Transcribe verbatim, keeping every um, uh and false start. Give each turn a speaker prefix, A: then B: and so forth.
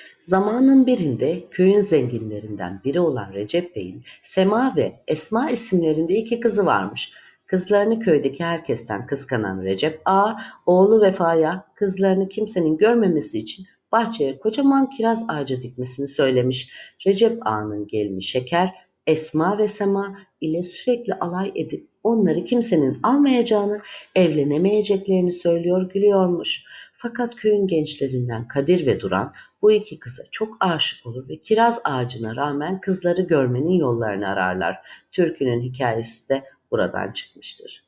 A: Zamanın birinde köyün zenginlerinden biri olan Recep Bey'in Sema ve Esma isimlerinde iki kızı varmış. Kızlarını köydeki herkesten kıskanan Recep Ağa, oğlu Vefa'ya kızlarını kimsenin görmemesi için bahçeye kocaman kiraz ağacı dikmesini söylemiş. Recep Ağa'nın gelini Şeker, Esma ve Sema ile sürekli alay edip onları kimsenin almayacağını, evlenemeyeceklerini söylüyor, gülüyormuş. Fakat köyün gençlerinden Kadir ve Duran bu iki kıza çok aşık olur ve kiraz ağacına rağmen kızları görmenin yollarını ararlar. Türkünün hikayesi de buradan çıkmıştır.